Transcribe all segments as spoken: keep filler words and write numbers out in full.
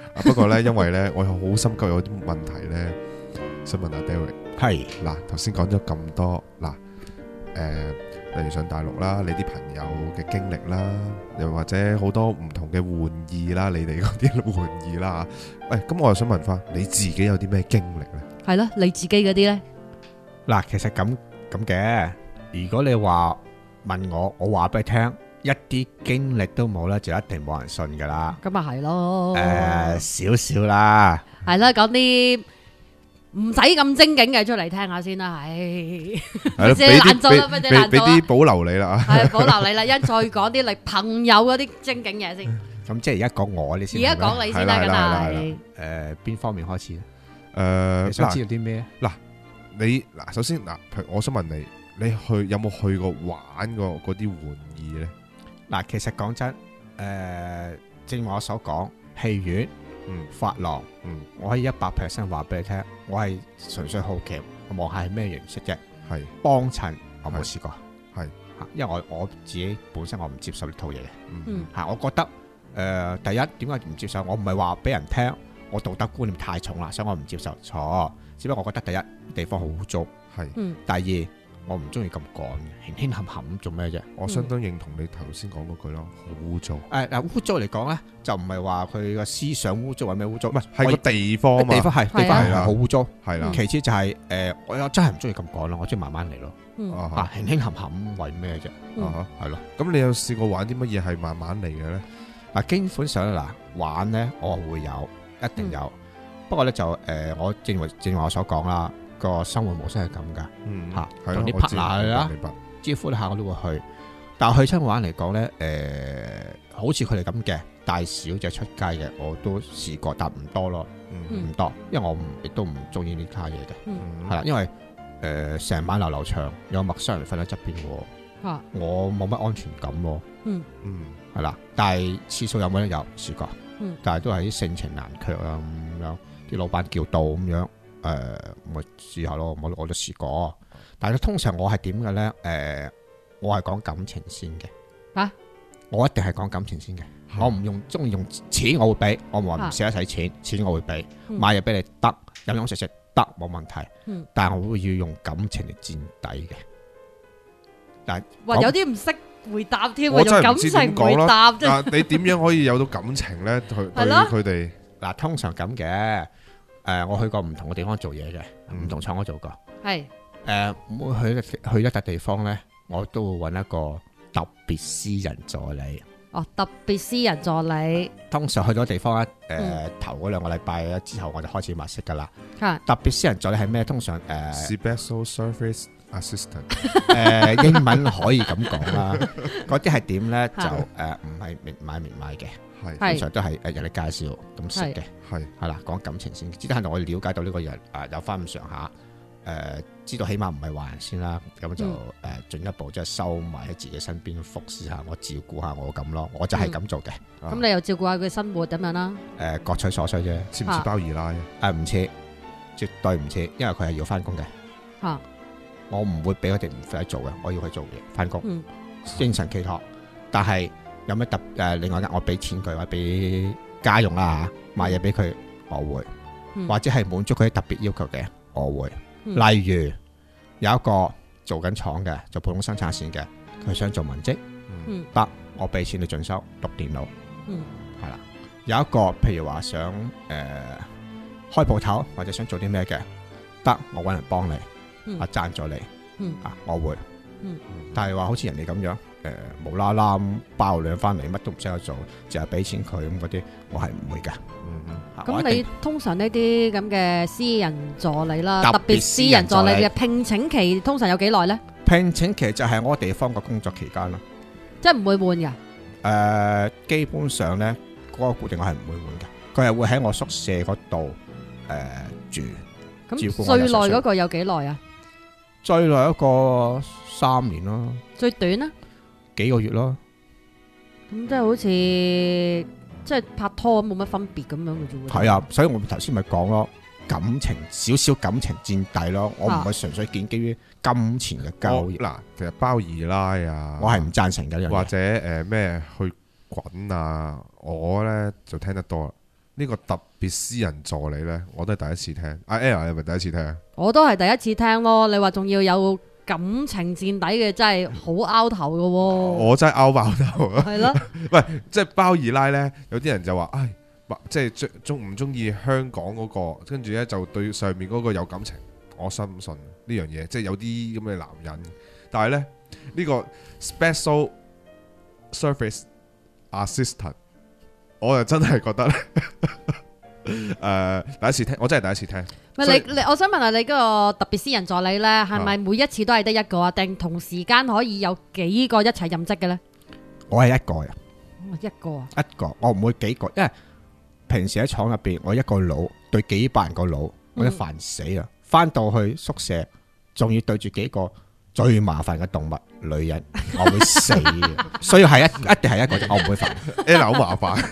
不過咧，因為咧，我好心急有啲問題咧，想問下 Derek。 係嗱，頭先講咗咁多，嗱，誒，例如上大陸啦，你啲朋友嘅經歷啦，又或者好多唔同嘅玩意啦，你哋嗰啲玩意啦，喂，咁我又想問翻，你自己有啲咩經歷咧？ 係咯，你自己嗰啲咧？ 嗱，其實咁咁嘅，如果你話問我，我話俾你聽，一啲經歷都冇咧，就一定冇人信噶啦。 咁咪係咯。 誒，少少啦。 係啦，講啲唔使咁精警嘅出嚟聽下先啦，唉， 係咯， 即係懶做啦， 俾俾你懶做啦俾俾啲保留你啦啊！ 係保留你啦，一再講啲你朋友嗰啲精警嘢先。 咁即係而家講我呢先。 而家講你先啦，梗係。 誒，邊方面開始咧？ 誒， 你想知道啲咩？ 嗱，你嗱，首先嗱，譬如我想問你，你去有冇去過玩過嗰啲玩意咧？ 嗱，其實講真，誒，正如我所講，戲院、 嗯， 髮廊， 嗯， 我可以一百 percent 話俾你聽，我係純粹好奇，我望下係咩形式啫。 係幫襯，我冇試過， 係嚇，因為我我自己本身我唔接受呢套嘢嘅， 嗯嚇，我覺得誒第一點解唔接受？我唔係話俾人聽，我道德觀念太重啦，所以我唔接受。錯，只不過我覺得第一地方好污糟， 係， 嗯， 第二我唔中意咁趕嘅，輕輕冚冚做咩啫？ 我相當認同你頭先講嗰句咯，好污糟。 誒嗱，污糟嚟講咧，就唔係話佢個思想污糟或者咩污糟， 唔係係個地方嘛， 地方係地方係好污糟， 係啦。 其次就係誒，我真係唔中意咁趕咯，我中意慢慢嚟咯。 嗯， 啊，輕輕冚冚為咩啫？ 啊係咯。 咁你有試過玩啲乜嘢係慢慢嚟嘅咧？ 嗱，基本上嗱玩咧，我會有，一定有。不過咧就誒，我正如正如我所講啦，個生活模式係咁噶， 嗯嚇， 係同啲我知 partner 啦明白。 招呼一下我都會去。但係去親玩嚟講咧，誒，好似佢哋咁嘅帶小姐出街嘅，我都試過，但唔多咯， 嗯唔多，因為我唔亦都唔中意呢家嘢嘅， 嗯係啦，因為誒成晚流流長，有陌生人瞓喺側邊喎， 嚇， 我冇乜安全感喎。 嗯嗯係啦，但係次數有冇咧？有試過， 嗯但係都係啲盛情難卻啊咁樣，啲老闆叫到咁樣，誒咪試下咯，我我都試過。但係通常我係點嘅咧？誒，我係講感情先嘅， 嚇， 我一定係講感情先嘅，我唔用中意用錢，我會俾，我唔話唔捨得使錢，錢我會俾，買嘢俾你得，飲飲食食得冇問題，但係我會要用感情嚟墊底嘅。但係哇，有啲唔識回答添， 我用感真係唔知點情回講咯。 答啫。 啊，你點樣可以有到感情咧？對對係咯佢哋嗱，通常咁嘅，誒，我去過唔同嘅地方做嘢嘅，唔同廠我做過。 係誒，每去去一笪地方咧，我都會揾一個特別私人助理。 哦，特別私人助理通常去到地方咧，誒、 嗯頭嗰兩個禮拜之後，我就開始物色噶啦。 嚇， 特別私人助理係咩？通常誒 special service assistant 誒英文可以咁講啦。嗰啲係點咧？就係誒唔係明買明買嘅， 係係通常都係誒人哋介紹咁識嘅， 係係啦。講感情先，只得係我了解到呢個人啊有翻咁上下。誒、知道起碼唔係壞人先啦，咁就誒、 嗯進一步即係收埋喺自己身邊，服侍下我，照顧下我咁咯，我就係咁做嘅。 咁你又照顧下佢生活咁樣啦。 誒、各取所需啫， 似唔似包二奶啊？ 誒唔似，絕對唔似，因為佢係要翻工嘅， 嚇， 我唔會俾佢哋唔使做嘅，我要去做嘢翻工， 嗯精神寄託。但係有咩特誒？另外我俾錢佢，或者俾家用啦嚇，買嘢俾佢，我會， 嗯或者係滿足佢啲特別要求嘅，我會。 嗯例如有一個做緊廠嘅，做普通生產線嘅，佢想做文職， 嗯得我俾錢你進修讀電腦， 嗯係啦。有一個譬如話想誒、呃、開鋪頭或者想做啲咩嘅，得我揾人幫你， 嗯啊贊助你， 嗯啊我會。 嗯但係話好似人哋咁樣誒、呃、無啦啦咁包兩翻嚟，乜都唔識得做，淨係俾錢佢咁嗰啲，我係唔會㗎。 嗯嗯啊我一定咁你通常呢啲咁嘅私人助理啦， 特別特別私人助理私人助理嘅聘請期通常有幾耐咧？ 聘請期就係我地方嘅工作期間咯。 即係唔會換㗎。 誒、呃基本上咧，嗰、個固定我係唔會換嘅，佢係會喺我宿舍嗰度誒住。照顧咁我日常最耐嗰個有幾耐啊？ 最耐一個三年咯， 最短咧？ 幾個月咯。 咁即係好似即係拍拖咁冇乜分別咁樣嘅啫喎。 係啊，所以我頭先咪講咯，感情少少感情墊底咯，我唔係純粹建基於金錢嘅交易。 嗱，其實包二奶啊， 我係唔贊成嘅呢樣嘢或者誒咩去滾啊，我咧就聽得多啦。 呢個特別私人助理呢，我都係第一次聽。阿 Ella 係咪第一次聽啊？ 我都係第一次聽咯。你話仲要有感情墊底嘅，真係好拗頭嘅喎。 我真係拗爆頭啊！ 係咯， 喂，即係包二奶呢，有啲人就話，唉，即係中唔中意香港嗰個，跟住呢就對上面嗰個有感情。我信唔信呢樣嘢？即係有啲咁嘅男人，但係呢，呢個 special service assistant，我就真係覺得誒、呃、第一次聽，我真係第一次聽。 喂，你你，我想問下你嗰個特別私人助理呢，係咪每一次都係得一個啊？定同時間可以有幾個一齊任職嘅呢？ 我係一個人， 一個啊， 一個，我唔會幾個，因為平時喺廠入邊，我一個佬對幾百人個佬，我都煩死啦。翻、嗯、到去宿舍，仲要對住幾個最麻煩嘅動物女人，我會死嘅。所以係一一定係一個，我唔會煩。 Ella 好麻煩。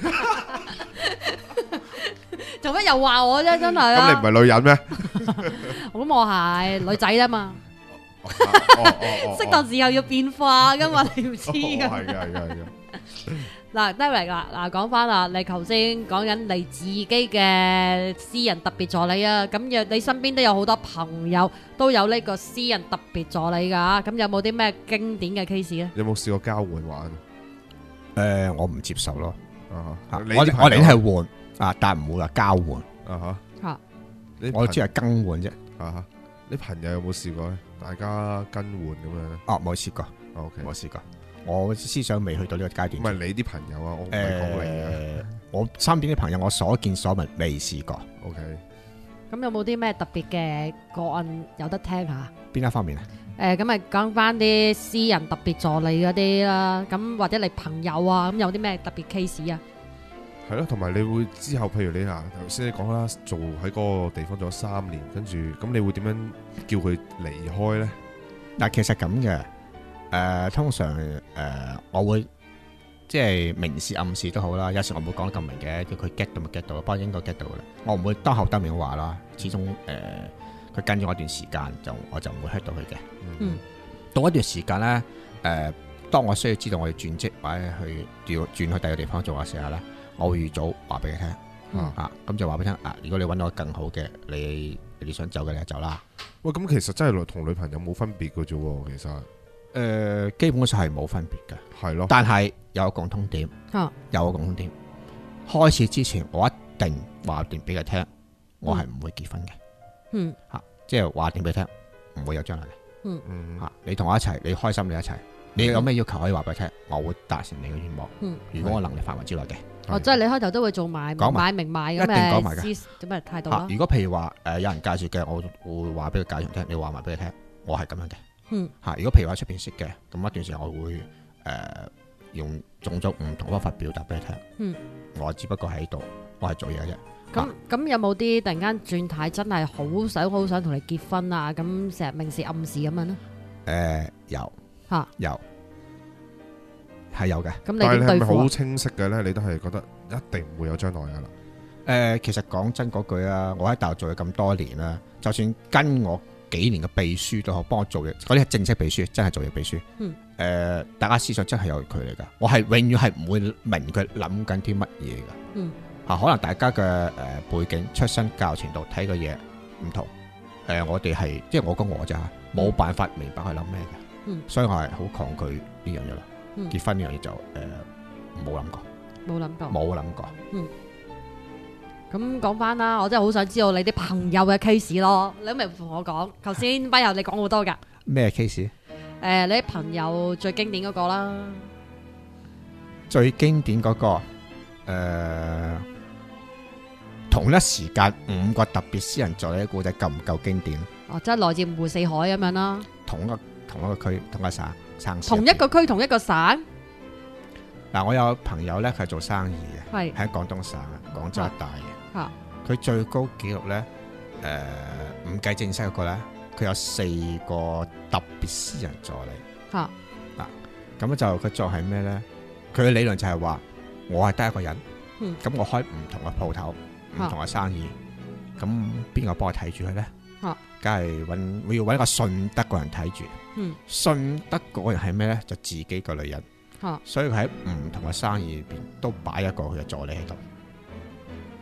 做乜又話我啫？真係咁你唔係女人咩？ 咁我係女仔啊嘛。適當時候要變化噶嘛，你唔知噶。 係嘅，係嘅，係嘅。 嗱 Derek 啦，嗱講翻啦，你頭先講緊你自己嘅私人特別助理啊，咁若你身邊都有好多朋友都有呢個私人特別助理噶，咁有冇啲咩經典嘅 case 咧？ 有冇試過交換玩？ 誒，我唔接受咯。 啊， 我我哋係換啊，但係唔會話交換。 啊吓， 我只係更換啫。 啊，你朋友有冇試過咧？大家更換咁樣咧？ 哦，冇試過。 OK， 冇試過。我思想未去到呢個階段。 唔係你啲朋友啊，我唔係講你嘅。 我身邊啲朋友，我所見所聞未試過。 OK。 咁有冇啲咩特別嘅個案有得聽下？ 邊一方面啊？ 誒，咁咪講翻啲私人特別助理嗰啲啦。咁或者你朋友啊，咁有啲咩特別 case 啊？ 係咯，同埋你會之後，譬如你嗱頭先你講啦，做喺嗰個地方做咗三年，跟住咁你會點樣叫佢離開咧？ 嗱，其實咁嘅。誒、呃，通常誒、呃，我會即係明示暗示都好啦。有時我唔會講得咁明嘅，叫佢 get 到咪 get 到，不過應該 get 到嘅啦。我唔會當口當面話啦。始終誒，佢、呃、跟咗我一段時間，就我就唔會 hurt 到佢嘅。 嗯，到一段時間咧，誒、呃，當我需要知道我哋轉職或者去調轉去第二個地方做嘅時候咧，我會預早話俾佢聽。 嗯、 啊，咁就話俾佢聽啊。如果你揾到更好嘅，你你想走嘅你就走啦。 喂，咁其實真係同女朋友冇分別嘅啫，其實。 誒、呃，基本上係冇分別嘅， 係咯。 但係有個共通點， 啊、 有個共通點。開始之前，我一定話定俾佢聽，我係唔會結婚嘅。 嗯， 吓、啊，即係話定俾佢聽，唔會有將來嘅。 嗯嗯，吓、啊，你同我一齊，你開心你一齊，你有咩要求可以話俾佢聽，我會達成你嘅願望。 嗯， 如果我能力範圍之內嘅。 哦，即係你開頭都會做埋買明賣咁嘅咁嘅態度啦。 如果譬如話誒、呃、有人介紹嘅，我會話俾佢介紹聽，你話埋俾佢聽，我係咁樣嘅。 嗯， 吓，如果譬如話出邊識嘅，咁一段時間我會誒、呃、用種種唔同方法表達俾你聽。 嗯， 我只不過喺度，我係做嘢啫。 咁咁有冇啲突然間轉態，真係好想好想同你結婚啊？咁成日明示暗示咁樣咧？誒、 呃，有吓、啊， 有係有嘅。 咁你點對付啊？ 但係你係咪好清晰嘅咧？你都係覺得一定唔會有將來噶啦。誒、 呃，其實講真嗰句啊，我喺大陸做咗咁多年啦，就算跟我幾年嘅秘書都好，幫我做嘢，嗰啲係正式秘書，真係做嘢秘書。嗯。誒、呃，大家思想真係有距離噶，我係永遠係唔會明佢諗緊啲乜嘢噶。嗯。吓、啊，可能大家嘅誒、呃、背景、出身、教育程度睇嘅嘢唔同。誒、呃，我哋係即係我講我咋，冇辦法明白佢諗咩嘅。嗯。所以我係好抗拒呢樣嘢啦。嗯。結婚呢樣嘢就誒冇諗過。 冇諗過。 冇諗過。嗯。 咁講翻啦，我真係好想知道你啲朋友嘅 case 咯。你都未同我講，頭先班友你講好多噶。咩 case？ 誒、 呃，你啲朋友最經典嗰個啦。 最經典嗰、嗰個誒、呃，同一時間五個特別私人助理嘅故仔夠唔夠經典？ 哦，即係來自五湖四海咁樣啦。 同一個同一個區，同一個省，省同一個區，同一個省。 嗱，我有朋友咧，佢係做生意嘅，係喺廣東省廣州一帶嘅。吓，佢最高紀錄咧，誒，唔計正式嗰個咧，佢有四個特別私人助理。吓，嗱，咁就佢做係咩咧？佢嘅理論就係話，我係得一個人，咁我開唔同嘅鋪頭，唔同嘅生意，咁邊個幫我睇住佢咧？吓，梗係搵，我要搵一個信得個人睇住。嗯，信得個人係咩咧？就自己個女人。吓，所以佢喺唔同嘅生意入邊都擺一個佢嘅助理喺度。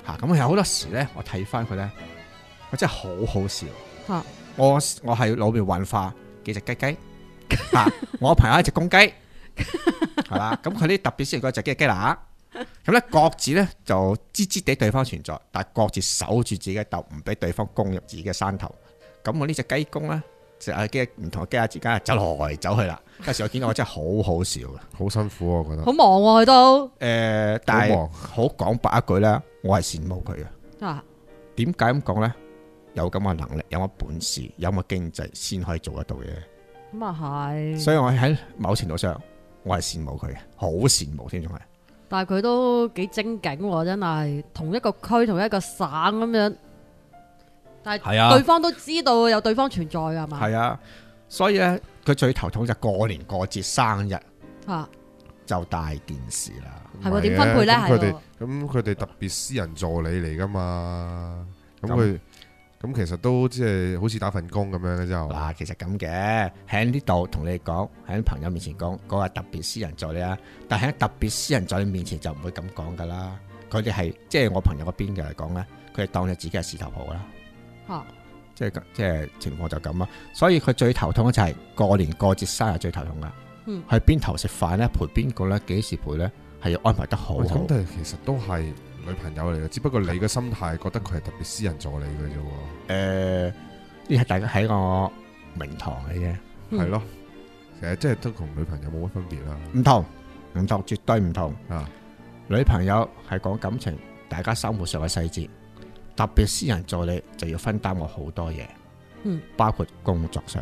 嚇，咁有好多時咧，我睇翻佢咧，我真係好好笑。 嚇我我係腦邊幻化幾隻雞雞嚇，我朋友一隻公雞係啦，咁佢啲特別先嗰隻雞雞乸，咁咧各自咧就知知地對方存在，但係各自守住自己嘅竇，唔俾對方攻入自己嘅山頭。咁我呢隻雞公咧，就係雞唔同嘅雞乸之間走來走去啦。有時我見到我真係好好笑嘅， 好辛苦啊我覺得。 好忙喎佢都。 誒，但係好忙好講白一句咧，我係羨慕佢嘅。 啊， 點解咁講咧？有咁嘅能力，有咁本事，有咁嘅經濟，先可以做得到嘅。 咁啊係。 所以我喺某程度上，我係羨慕佢嘅，好羨慕添，仲係。 但係佢都幾精警喎，真係同一個區同一個省咁樣，但係啊係對方都知道有對方存在㗎係嘛？ 係啊，所以咧，佢最頭痛就過年過節生日啊， 就大件事啦。 係喎，點分配咧？ 咁佢哋係喎， 咁佢哋特別私人助理嚟噶嘛？咁咁佢咁其實都即係好似打份工咁樣嘅啫。 嗱，其實咁嘅，喺呢度同你講，喺朋友面前講嗰個特別私人助理啊，但喺特別私人助理面前就唔會咁講噶啦。佢哋係即係我朋友嗰邊嘅嚟講咧，佢哋當你自己係事頭婆啦。 嚇即係即係情況就咁啊，所以佢最頭痛嘅就係過年過節生日最頭痛噶。 嗯， 去邊頭食飯咧，陪邊個咧，幾時陪咧，係要安排得好喂好咁。但係其實都係女朋友嚟嘅，只不過你嘅心態覺得佢係特別私人助理嘅啫喎。 誒，呢係大家喺個名堂嘅啫， 嗯係咯，其實即係都同女朋友冇乜分別啦。 唔同唔同，絕對唔同。 啊， 女朋友係講感情，大家生活上嘅細節，特別私人助理就要分擔我好多嘢， 嗯， 包括工作上。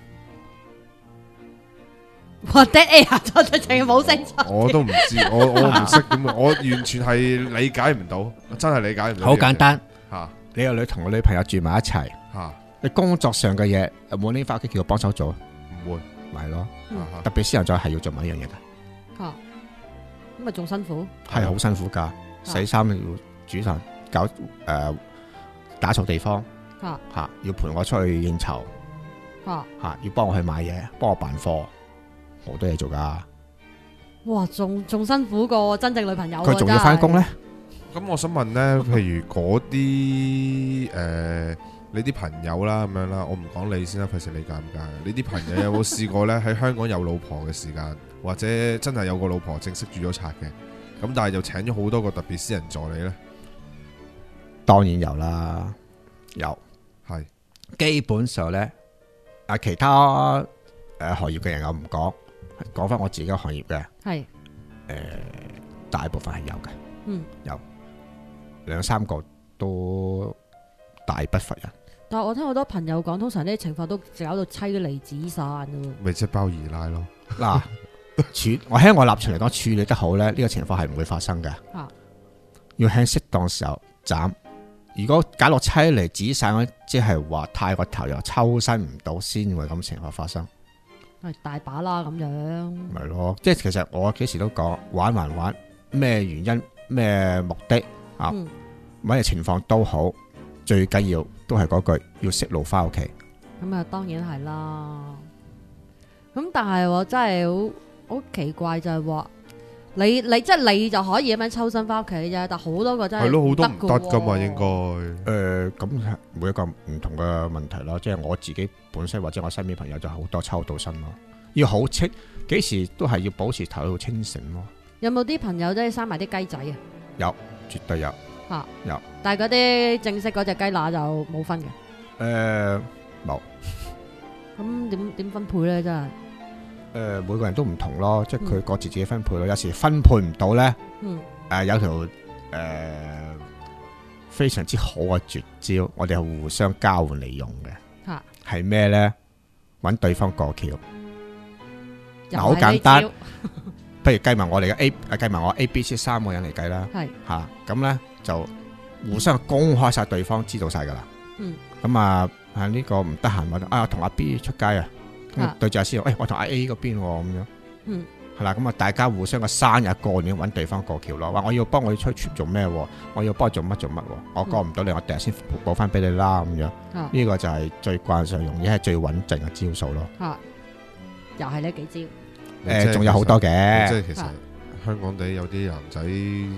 我爹 A 下咗直情冇聲出。 我都唔知，我我唔識點，我完全係理解唔到，真係理解唔到。 好簡單， 嚇你個女同個女朋友住埋一齊， 嚇， 你工作上嘅嘢有冇拎翻屋企叫佢幫手做？ 唔會咪係咯， 嗯啊特別私人助理係要做埋一樣嘢嘅。 嚇，咁咪仲辛苦。 係好辛苦噶，洗衫要煮飯，搞誒、呃、打掃地方嚇吓，要陪我出去應酬嚇， 吓，要幫我去買嘢，幫我辦貨，好多嘢做噶。 哇，仲仲辛苦過真正女朋友喎。 佢仲要翻工咧， 咁我想問呢，譬如嗰啲誒你啲朋友啦咁樣啦，我唔講你先啦，費事你尷尬。你啲朋友有冇試過呢？喺香港有老婆嘅時間，或者真係有個老婆正式註咗冊嘅，咁但係又請咗好多個特別私人助理呢？ 當然有啦，有係基本上咧，啊其他誒、呃、行業嘅人我唔講，講翻我自己嘅行業嘅，誒、 係大部分係有嘅， 嗯， 有兩三個都大不乏人。 但係我聽好多朋友講，通常呢啲情況都搞到妻離子散嘅喎。 咪即係包二奶咯？ 嗱，處我喺我立場嚟講，處理得好咧，呢、呢個情況係唔會發生嘅。 啊， 要喺適當時候斬。如果搞落妻離子散咧，即係話太過投入，抽身唔到，先會咁情況發生。 係大把啦咁樣。 咪咯，即係其實我幾時都講玩還玩，咩原因咩目的啊， 嗯， 乜嘢情況都好，最緊要都係嗰句要識路翻屋企。 咁啊當然係啦。咁但係我真係好好奇怪就係話，你你即係你就可以咁樣抽身翻屋企啫，但好多個真係係咯，好多唔得㗎噶嘛， 喎應該。 誒咁每一個唔同嘅問題咯，即係我自己本身或者我身邊朋友就好多抽到身咯，要好清，幾時都係要保持頭腦清醒咯。 有冇啲朋友真係生埋啲雞仔啊？ 有，絕對有。 嚇有， 但係嗰啲正式嗰只雞乸就冇分嘅。 誒冇。 咁點點分配咧？真係。 誒每個人都唔同咯，即係佢各自自己分配咯。有時分配唔到咧， 嗯， 誒有條誒非常之好嘅絕招，我哋係互相交換利用嘅。 嚇， 係咩咧？揾對方過橋。嗱，好又係呢簡單招。 譬如計埋我哋嘅 A，誒計埋我 A、B、C 三個人嚟計啦， 係， 嚇咁咧就互相公開晒對方知道晒噶啦。 嗯， 咁啊啊呢個唔得閒或者啊同阿 B 出街啊，咁啊對住阿 C，誒我同阿 A 嗰邊喎咁樣。 嗯， 係啦，咁啊，大家互相嘅生日過年揾對方過橋咯。話我要幫我出去做咩？我要幫佢做乜做乜？我過唔到你，我第日先補翻俾你啦。咁樣啊呢個就係最慣常用，亦係最穩陣嘅招數咯。 嚇，又係呢幾招。 誒，仲有好多嘅即係其實啊香港地有啲男仔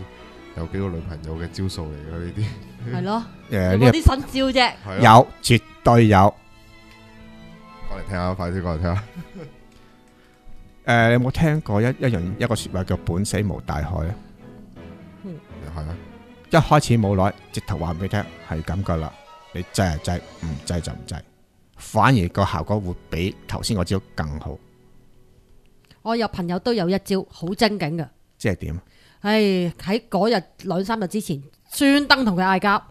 有幾個女朋友嘅招數嚟嘅呢啲。 係咯， 誒呢有冇啲新招啫？ 係啊， 有絕對有。 講嚟聽下，快啲講嚟聽下。 誒，你有冇聽過一一樣一個説話叫本死無大害啊？ 係啊， 一開始冇耐，直頭話俾你聽係咁噶啦，你制係制，唔制就唔制，反而個效果會比頭先嗰招更好。 我有朋友都有一招好精警嘅， 即係點？ 唉，喺嗰日兩三日之前，專登同佢嗌交，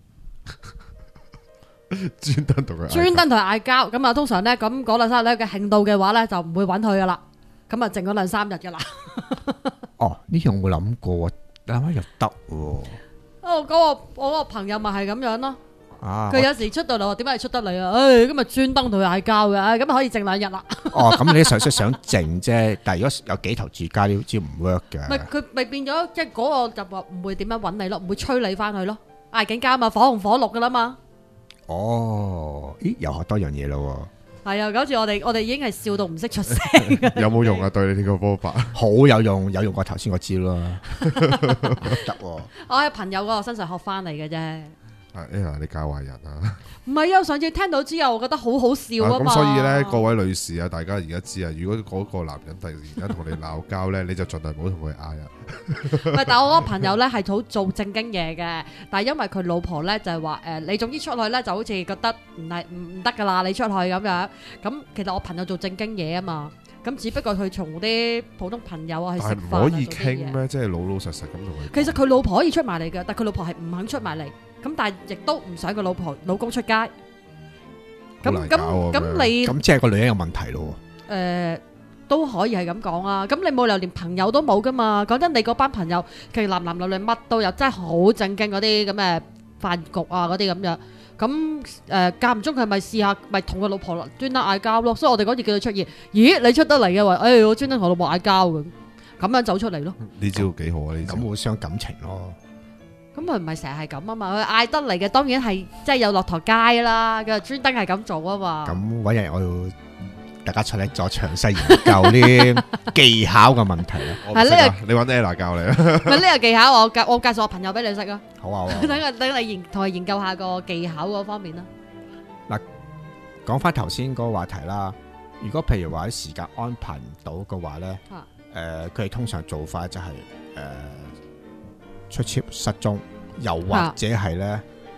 專登同佢專登同佢嗌交。咁啊，通常咧咁嗰兩三日咧嘅興到嘅話咧，就唔會揾佢噶啦。咁啊，剩咗兩三日噶啦。 哦，呢樣我冇諗過，諗下又得喎。 哦，嗰個我嗰個朋友咪係咁樣咯。 啊， 佢有時出到嚟話點解你出得嚟啊？唉，咁咪專登同佢嗌交嘅，唉咁咪可以剩兩日啦。 哦，咁你想想想靜啫，但係如果有幾頭住家呢招唔 work 嘅。 咪佢咪變咗，即係嗰個就話唔會點樣揾你咯，唔會催你翻去咯。嗌緊交嘛，火紅火綠噶啦嘛。 哦，咦，又學多樣嘢咯係啊，嗰次我哋我哋已經係笑到唔識出聲。 有冇用啊？對你呢個方法， 喎，好有用，有用過頭先嗰招咯，得喎。 我喺朋友嗰個身上學翻嚟嘅啫。 啊 Ella 你教壞人啊！ 唔係啊，上次聽到之後，我覺得好好笑啊嘛。 咁所以咧，各位女士啊，大家而家知啊，如果嗰個男人突然間同你鬧交咧，你就盡量唔好同佢嗌啊。 唔係，但係我嗰個朋友咧係好做正經嘢嘅，但係因為佢老婆咧就係話誒，你總之出去咧就好似覺得唔係唔唔得㗎啦，你出去咁樣。咁其實我朋友做正經嘢啊嘛，咁只不過佢從啲普通朋友啊去食但係飯啊唔可以做啲嘢。 傾咩？即係老老實實咁同佢講。 其實佢老婆可以出埋嚟嘅，但係佢老婆係唔肯出埋嚟。咁但係亦都唔想個老婆老公出街。咁好難搞咁喎咁你咁即係個女人有問題咯。 誒都可以係咁講啊！咁你冇理由連朋友都冇噶嘛？講真，你嗰班朋友其實男男女女乜都有，真係好正經嗰啲咁嘅飯局啊嗰啲咁樣。咁誒間唔中佢咪試下，咪同個老婆專登嗌交咯。所以我哋嗰次叫佢出現，咦你出得嚟嘅話，誒我專登同老婆嗌交咁，咁樣走出嚟咯。 呢招幾好啊！呢招咁會傷感情咯。 咁佢唔係成日係咁啊嘛，佢嗌得嚟嘅當然係即係有駱駝街啦，佢專登係咁做啊嘛。 咁揾日我要大家出嚟再詳細研究啲技巧嘅問題啦。 我唔識啊你揾 Ella 教你啊。 咪呢個技巧我介我介紹我朋友俾你識啊。 好啊，好啊。 等佢等你研同佢研究下個技巧嗰方面啦。 講翻頭先嗰個話題啦，如果譬如話啲時間安排唔到嘅話咧， 啊誒佢哋通常做法就係誒出 trip 失蹤，又或者係咧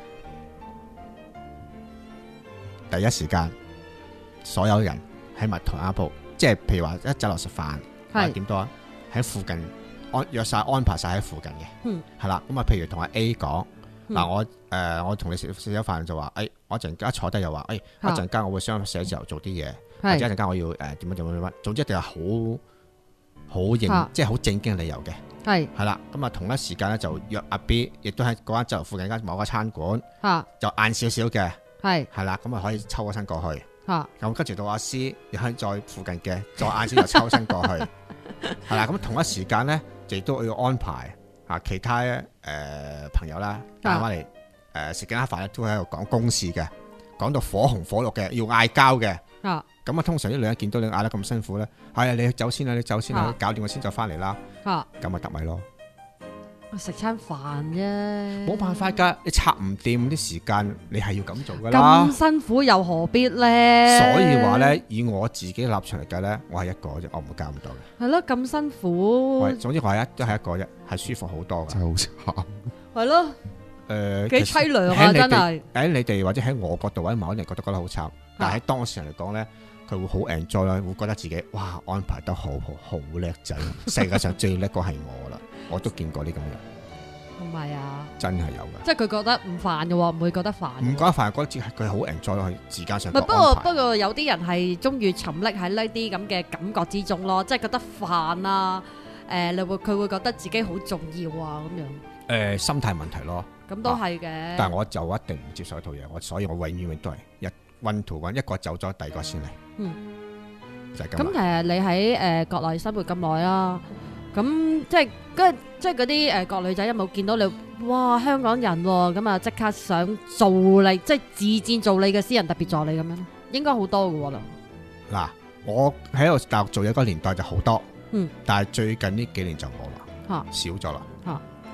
第一時間所有人喺埋同一鋪，即係譬如話一走落食飯，或者點多啊，喺附近安約晒安排晒喺附近嘅， 嗯， 係啦，咁啊譬如同阿 A 講。 嗯嗱我誒我同你食食咗飯就話，誒我一陣間坐低又話，誒一陣間我會想寫字樓做啲嘢，或者一陣間我要誒點樣點樣點樣，總之一定係好好認，即係好正經嘅理由嘅， 係係啦。咁啊同一時間咧就約阿 B，亦都喺嗰間酒樓附近間某個餐館， 嚇就晏少少嘅， 係係啦，咁啊可以抽個身過去， 嚇咁跟住到阿 C 又喺再附近嘅，再晏少又抽身過去，係啦。咁同一時間咧，亦都要安排。啊！其他誒、呃、朋友啦，打翻嚟誒食緊一飯咧，都喺度講公事嘅，講到火紅火綠嘅，要嗌交嘅。 啊！ 咁啊，通常啲女人見到你嗌得咁辛苦咧，係啊，你走先啦，你走先啦， 啊搞掂我先再翻嚟啦。 啊！ 咁咪得咪咯， 食餐飯啫， 冇辦法㗎，你拆唔掂啲時間，你係要咁做㗎啦。 咁辛苦又何必咧？ 所以話咧，以我自己立場嚟計咧，我係一個啫，我唔會加咁多嘅。 係咯，咁辛苦， 喂，總之我係一都係一個啫，係舒服好多㗎。 真係好慘。 係咯， 誒幾凄涼啊！真係。 喺你哋或者喺我角度或者某啲人覺得覺得好慘，但係喺當事人嚟講咧，佢會好 enjoy 啦，會覺得自己哇安排得好好，好叻仔，世界上最叻個係我啦，我都見過呢咁嘅人。 唔係啊， 真係有嘅， 即係佢覺得唔煩嘅喎，唔會覺得煩。 唔覺得煩，覺得自己佢好 enjoy 咯，佢時間上唔係不過不過有啲人係中意沉溺喺呢啲咁嘅感覺之中咯，即係覺得煩啊，誒你會佢會覺得自己好重要啊咁樣。 誒心態問題咯， 咁都係嘅。 但係我就一定唔接受一套嘢，我所以我永遠永遠都係一 one to one，一個走咗，第二個先嚟。 嗯， 就係咁。 咁其實你喺誒國內生活咁耐啦。咁即係嗰即係嗰啲誒國女仔有冇見到你？哇，香港人喎，咁啊即刻想做你，即係自薦做你嘅私人特別助理咁樣，應該好多嘅喎。 嗱，我喺度大學做嘢嗰個年代就好多， 嗯， 但係最近呢幾年就冇啦， 嚇少咗啦， 嚇。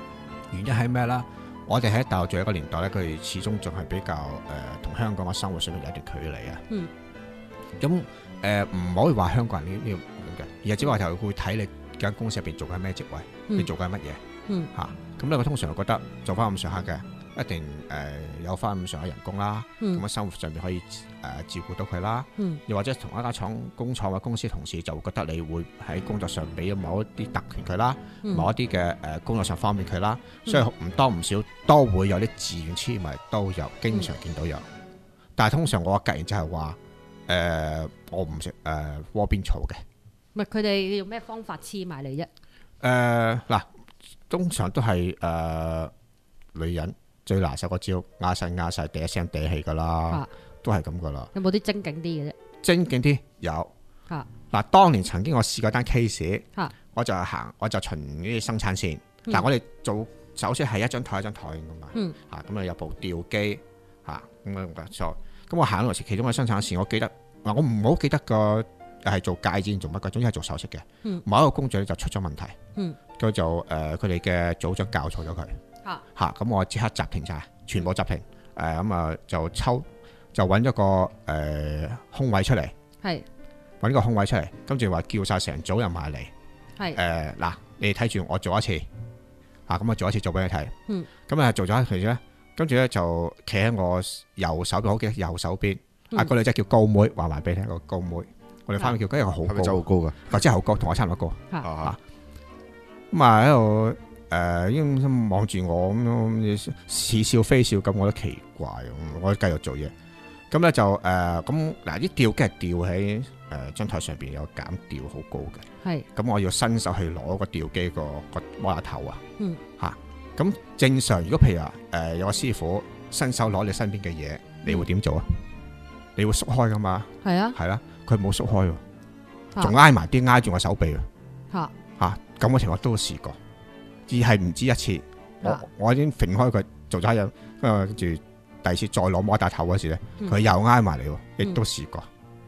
原因係咩啦？我哋喺大陸做一個年代咧，佢哋始終仲係比較誒同、呃、香港嘅生活水平有一段距離啊。 嗯。 咁誒唔可以話香港人呢呢咁嘅，而係只不過就會睇你間公司入邊做緊咩職位， 嗯你做緊乜嘢。 嗯。 嚇、啊，咁咧我通常覺得做翻咁上下嘅，一定誒、呃、有翻咁上下人工啦。咁啊、 嗯、 生活上面可以誒、呃、照顧到佢啦。 嗯。 又或者同一間廠工廠或公司同事就會覺得你會喺工作上俾某一啲特權佢啦， 嗯、 某一啲嘅誒工作上方便佢啦， 嗯、 所以唔多唔少都會有啲自願黐埋都有，經常見到有。嗯、但係通常我嘅格言就係話誒我唔食誒窩邊草嘅。 唔係佢哋用咩方法黐埋你啫？ 誒嗱，通常都係誒、呃、女人最拿手個招，壓晒壓晒，嗲聲嗲氣噶啦，啊、都係咁噶啦。 有冇啲精警啲嘅啫？ 精警啲有。 嚇嗱、啊，當年曾經我試過單 case， 嚇我就係行，我就巡呢啲生產線。 嗯、 但我哋做首先係一張台一張台咁嘛。 嗯。 嚇咁啊有部吊機嚇咁樣嘅錯。咁我行落時，其中嘅生產線，我記得嗱，我唔好記得個係做戒指做乜嘅，總之係做首飾嘅。 嗯、 某一個工序就出咗問題。 嗯。 佢就誒佢哋嘅組長教錯咗佢。 嚇嚇咁我即刻暫停晒，全部暫停。誒咁啊就抽就揾咗個誒、呃、空位出嚟。 係。 揾個空位出嚟，跟住話叫晒成組人埋嚟。 係誒嗱，你睇住我做一次，啊咁我做一次做俾你睇。 嗯。 咁啊做咗一次咧，跟住咧就企喺我右手邊，好記得右手邊。 嗯、 啊個女仔叫高妹，話埋俾你聽個高妹。我哋翻去叫，跟住好高， 係咪真係好高㗎？ 或者好高，同我差唔多高。 嚇嚇。咁啊喺度誒，因望住我咁樣似笑非笑咁，我覺得奇怪咁，我繼續做嘢。咁咧就誒咁嗱啲吊機係吊喺誒張台上邊有減吊好高嘅， 係咁我要伸手去攞個吊機個個摩打頭啊， 嗯嚇咁正常如果譬如話誒有個師傅伸手攞你身邊嘅嘢，你會點做啊？你會縮開噶嘛？ 係啊， 係啦，佢冇縮開喎，仲啊挨埋啲挨住我手臂啊！ 嚇嚇咁嘅情況都試過，而係唔止一次，我啊我已經揈開佢做咗一樣，跟住。第二次再攞摩打頭嗰時咧，佢、嗯、又挨埋嚟喎，亦都試過，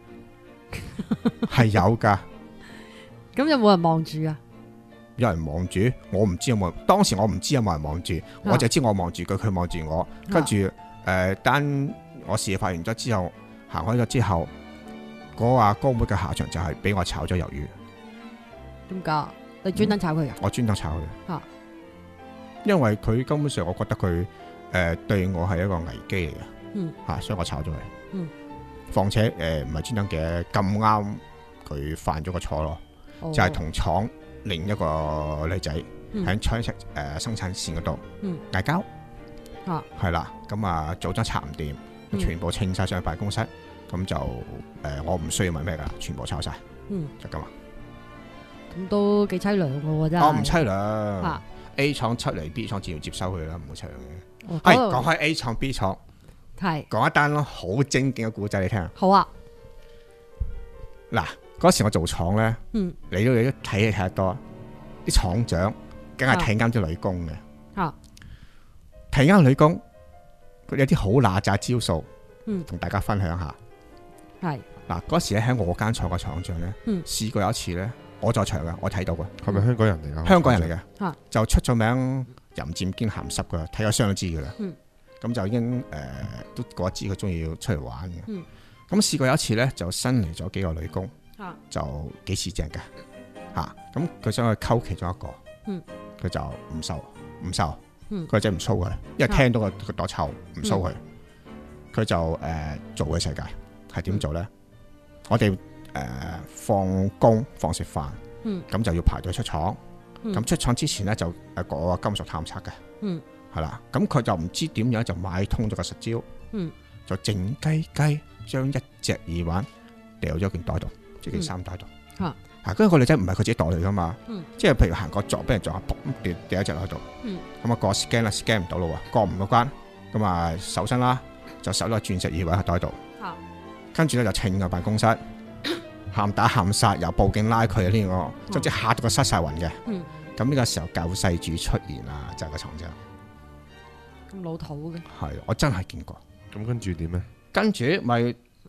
係、嗯、有噶。 咁有冇人望住啊？ 有人望住，我唔知有冇。當時我唔知有冇人望住，啊、我就知我望住佢，佢望住我。跟住誒，當、呃、我事發完咗之後，行開咗之後，嗰、那個阿高妹嘅下場就係俾我炒咗魷魚。點解？你專登炒佢噶？ 我專登炒佢。 啊， 因為佢根本上，我覺得佢。誒、呃，對我係一個危機嚟嘅， 嗯， 吓、啊，所以我炒咗佢， 嗯， 況且誒唔係專登嘅，咁啱佢犯咗個錯咯，哦、就係同廠另一個女仔喺廠誒生產線嗰度，嗯，嗌交，啊，係啦，咁啊組裝拆唔掂，嗯、全部清晒上去辦公室，咁、嗯、就誒、呃、我唔需要問咩噶，全部炒晒，嗯，就咁啊， 咁都幾凄涼噶真係， 哦唔凄涼 ，A 廠出嚟 B 廠自然接收佢啦，唔好凄涼嘅。係講開 A 廠 B 廠，係講一單咯，好正經嘅故仔你聽。 好啊， 嗱嗰時我做廠咧，嗯，你都你都睇嘢睇得多，啲廠長梗係睇啱啲女工嘅，啊，睇啱女工，佢有啲好乸喳招數，嗯，同大家分享下。係嗱嗰時咧喺我間廠個廠長咧，嗯，試過有一次咧，我在場噶，我睇到嘅，係咪香港人嚟噶？香港人嚟嘅，啊，就出咗名。淫賤兼鹹濕噶，睇個相都知噶啦。咁、嗯、就已經誒、呃、都覺得知佢中意出嚟玩嘅。咁、嗯、試過有一次咧，就新嚟咗幾個女工，啊、就幾似正嘅嚇。咁、啊、佢想去溝其中一個，佢、嗯、就唔收唔收，佢就唔騷佢，因為聽到個個朵臭唔騷佢。佢、嗯、就誒、呃、做嘅世界係點做咧？嗯、我哋誒、呃、放工放食飯，咁、嗯、就要排隊出廠。咁、嗯、出廠之前咧就誒個金屬探測嘅，嗯，係啦，咁佢就唔知點樣就買通咗個實招，嗯，就靜雞雞將一隻耳環掉咗件袋度，即係件衫袋度，嚇、嗯，嚇，跟住個女仔唔係佢自己袋嚟噶嘛，嗯，即係譬如行過撞俾人撞下，砰掉掉一隻喺度，嗯，咁啊過 scan 啦 scan 唔到咯喎，過唔到關，咁啊搜身啦，就搜咗鑽石耳環喺袋度，嚇、嗯，跟住咧就清個辦公室。喊打喊殺，又報警拉佢呢個，總之嚇到佢失晒魂嘅。嗯，咁呢個時候救世主出現啦，就係、是、個廠長。咁老土嘅。係，我真係見過。咁跟住點咧？跟住咪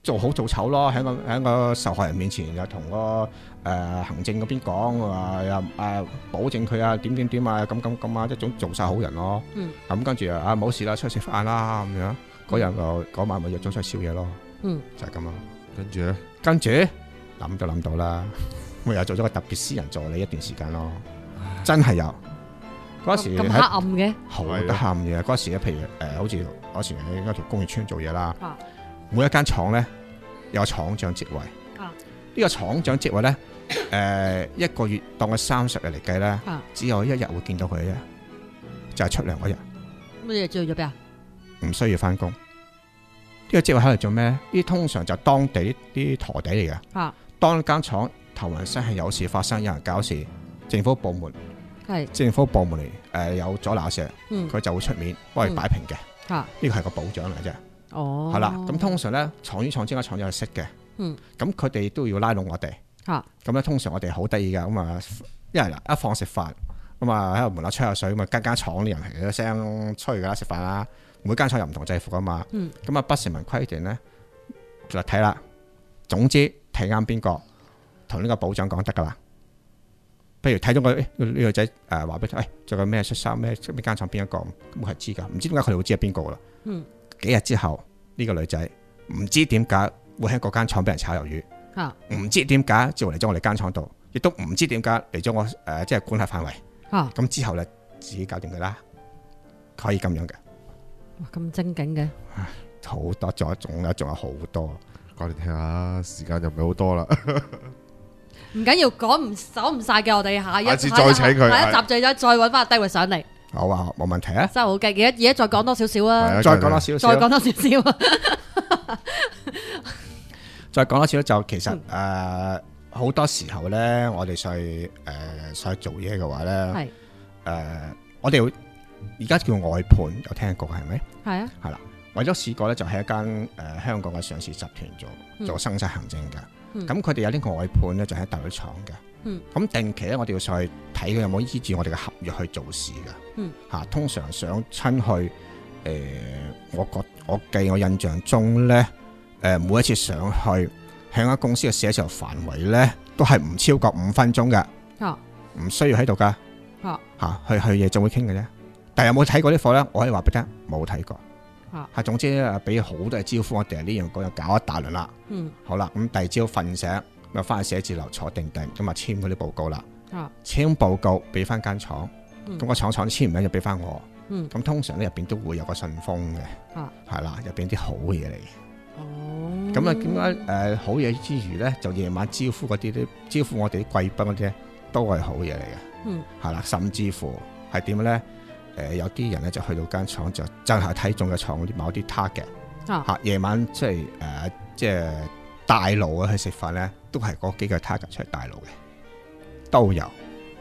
做好做醜咯，喺個喺個受害人面前又同個誒、呃、行政嗰邊講話又誒保證佢啊點點點啊咁咁咁啊，一種做晒好人咯。咁、嗯、跟住啊冇事啦，出去食飯啦咁樣。嗰日就嗰晚咪約咗出去宵夜咯。嗯，就係咁咯。跟住咧，跟住諗都諗到啦，我又做咗個特別私人助理一段時間咯。真係有嗰時咁黑暗嘅， 好黑暗嘅嗰時咧，譬如誒、呃，好似嗰時喺一條工業村做嘢啦。啊每一間廠咧有廠長職位，呢、啊、個廠長職位咧，誒、呃、一個月當佢三十日嚟計咧，啊、只有一日會見到佢嘅啫，就係、是、出糧嗰日。 乜嘢做咗邊啊？ 唔需要翻工。呢、這個職位喺度做咩？呢啲通常就當地啲陀地嚟嘅。啊，當間廠頭暈身係有事發生，有人搞事，政府部門係政府部門嚟，誒、呃、有阻撓事，佢、嗯、就會出面幫佢擺平嘅。啊，呢個係個保障嚟啫。哦，係啦，咁通常咧廠與廠之間廠友係識嘅，嗯，咁佢哋都要拉攏我哋，嚇，咁咧通常我哋好得意噶，咁啊，一係一放食飯，咁啊喺度門口吹下水，咁啊間間廠啲人係一聲吹噶啦，食飯啦，每間廠又唔同制服噶嘛，嗯，咁啊不成文規定咧，就睇啦，總之睇啱邊個，同呢個保長講得噶啦，譬如睇咗個呢、呢個仔誒話俾佢，喂，做緊咩出衫咩？邊間廠邊一個，咁係知噶，唔知點解佢哋會知係邊個噶啦，嗯。幾日之後呢、這個女仔唔知點解會喺嗰間廠俾人炒魷魚，唔、啊、知點解就嚟咗我哋間廠度，亦都唔知點解嚟咗我誒、呃、即係管轄範圍。咁、啊、之後咧自己搞掂佢啦，可以咁樣嘅。哇，咁精警嘅，好多仲仲有仲有好多，講嚟聽下，時間就唔係好多啦。 唔緊要，講唔數唔晒嘅，我哋下一下次再請佢， 下一集再再揾翻阿 David 上嚟。 好啊，冇問題啊， 真係好勁！而家而家再講多少少啊， 再講多少少， 再講多少少啊， 再講多少少就其實誒好、嗯呃、多時候咧，我哋上去誒上去做嘢嘅話咧，係誒、呃、我哋而家叫外判，有聽過係咪？係啊，係啦，我都試過咧，就喺一間誒、呃、香港嘅上市集團做做生產行政嘅，咁佢哋有啲外判咧，就喺大陸廠嘅。咁、嗯、定期咧，我哋要上去睇佢有冇依住我哋嘅合約去做事噶。吓、嗯啊，通常上親去，誒、呃，我覺我記我印象中咧，誒、呃，每一次上去喺間公司嘅寫字樓範圍咧，都係唔超過五分鐘嘅，唔、啊、需要喺度噶，吓、啊啊、去去夜總會傾嘅啫。但係有冇睇過啲貨咧？我可以話俾你聽，冇睇過。吓、啊，總之咧，俾好多嘅招呼我哋呢樣嗰樣搞一大輪啦。嗯，好啦，咁第二朝瞓醒。咁啊，翻去寫字樓坐定定，咁啊簽嗰啲報告啦。啊，簽報告俾翻間廠，咁、嗯、個廠廠簽唔緊就俾翻我。嗯，咁通常咧入邊都會有個信封嘅。啊，係啦，入邊啲好嘢嚟嘅。哦，咁啊，點解誒好嘢之餘咧，就夜晚招呼嗰啲啲招呼我哋啲貴賓嗰啲咧，都係好嘢嚟嘅。嗯，係啦，甚至乎係點咧？誒、呃，有啲人咧就去到間廠就真係睇中嘅廠啲某啲 target。啊，嚇夜晚即係誒即係大路啊去食飯咧。都係嗰幾個 target 出嚟大陸嘅，都有。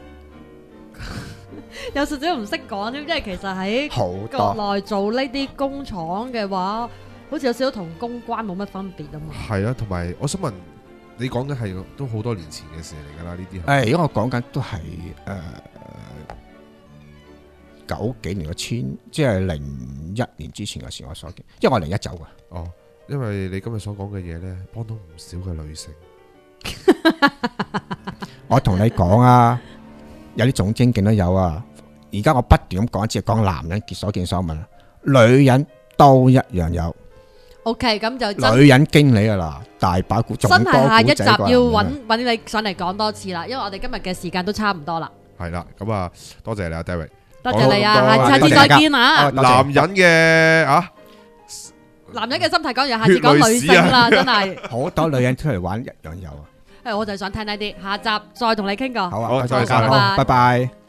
有少少唔識講添，即係其實喺國內做呢啲工廠嘅話，好似有少少同公關冇乜分別啊嘛。係啊， 同埋我想問你講嘅係都好多年前嘅事嚟㗎啦，呢啲。 誒，因為我講緊都係誒九幾年嘅千，即係零一年之前嘅事我所見，因為我零一走㗎。 哦，因為你今日所講嘅嘢咧，幫到唔少嘅女性。 我同你講啊，有啲總經勁都有啊。而家我不斷咁講，只係講男人所見所聞，女人都一樣有。 OK，咁就女人經理噶啦，大把股，真係下一集要揾揾你上嚟講多次啦，因為我哋今日嘅時間都差唔多啦。 係啦，咁啊，多謝你啊 David， 多謝你啊，下次再見啊。 男人嘅啊。 男人嘅心態講完，下次講女性啦，真係好多女人出嚟玩一樣有啊！ 誒，我就係想聽呢啲，下集再同你傾過。 好啊， 多謝晒， 拜拜。